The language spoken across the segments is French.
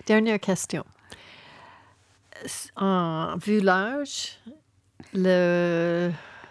Dernière question. Vu l'âge, les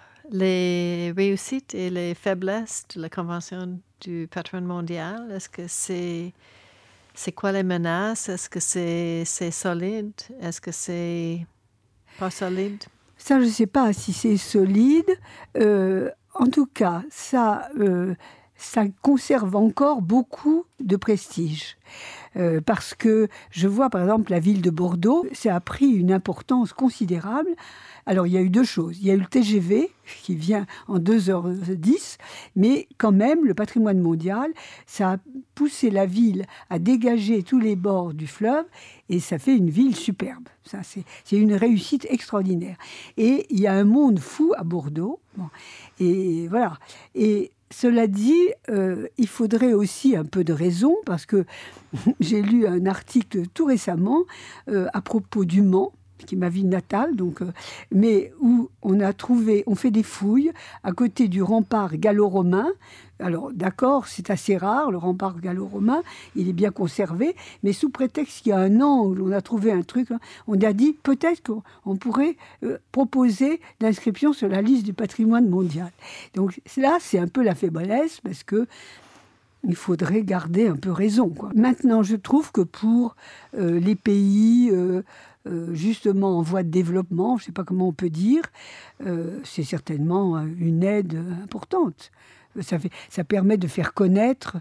réussites et les faiblesses de la Convention du patrimoine mondial, est-ce que c'est quoi les menaces? Est-ce que c'est solide? Est-ce que c'est pas solide? Ça, je ne sais pas si c'est solide. En tout cas, ça conserve encore beaucoup de prestige. Parce que je vois, par exemple, la ville de Bordeaux, ça a pris une importance considérable. Alors, il y a eu deux choses. Il y a eu le TGV, qui vient en 2h10, mais quand même, le patrimoine mondial, ça a poussé la ville à dégager tous les bords du fleuve, et ça fait une ville superbe. Ça, c'est une réussite extraordinaire. Et il y a un monde fou à Bordeaux. Bon, et voilà. Et cela dit, il faudrait aussi un peu de raison, parce que j'ai lu un article tout récemment à propos du Mans, qui est ma ville natale, mais où on fait des fouilles à côté du rempart gallo-romain. Alors d'accord, c'est assez rare, le rempart gallo-romain, il est bien conservé, mais sous prétexte qu'il y a un angle, on a trouvé un truc, on a dit peut-être qu'on pourrait proposer l'inscription sur la liste du patrimoine mondial. Donc là, c'est un peu la faiblesse, parce que il faudrait garder un peu raison, quoi. Maintenant, je trouve que pour les pays justement en voie de développement, je ne sais pas comment on peut dire, c'est certainement une aide importante. Ça permet de faire connaître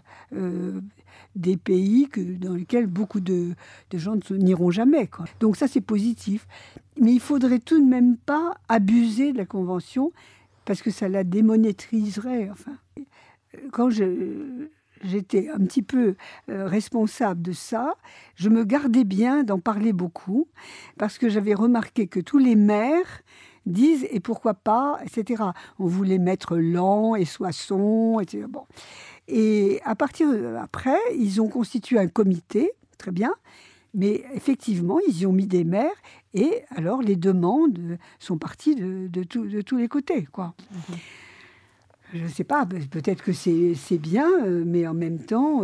des pays dans lesquels beaucoup de gens n'iront jamais, quoi. Donc ça, c'est positif. Mais il ne faudrait tout de même pas abuser de la Convention, parce que ça la démonétiserait. Enfin, quand j'étais un petit peu responsable de ça, je me gardais bien d'en parler beaucoup, parce que j'avais remarqué que tous les maires disent « et pourquoi pas », etc. On voulait mettre Laon et Soissons, etc. Bon. Et à partir après, ils ont constitué un comité, très bien, mais effectivement, ils y ont mis des maires, et alors les demandes sont parties de tous les côtés, quoi. Mm-hmm. Je ne sais pas, peut-être que c'est bien, mais en même temps,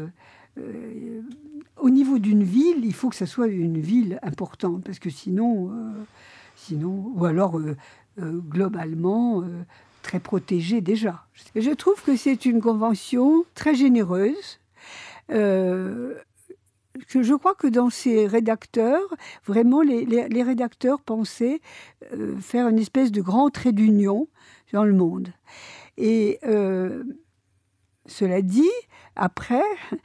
au niveau d'une ville, il faut que ça soit une ville importante, parce que sinon ou alors globalement, très protégée déjà. Je trouve que c'est une convention très généreuse, que je crois que dans ces rédacteurs, vraiment les rédacteurs pensaient faire une espèce de grand trait d'union dans le monde. Et cela dit, après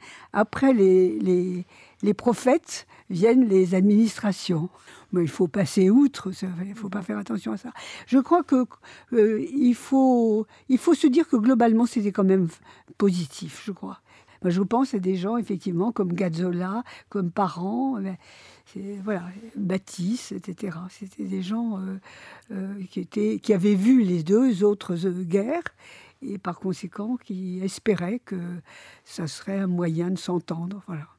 les prophètes viennent les administrations. Mais il faut passer outre, il ne faut pas faire attention à ça. Je crois qu'il faut se dire que globalement, c'était quand même positif, je crois. Moi, je pense à des gens, effectivement, comme Gazzola, comme Parent, voilà, Baptiste, etc. C'était des gens qui avaient vu les deux autres guerres, et par conséquent qui espéraient que ça serait un moyen de s'entendre. Voilà.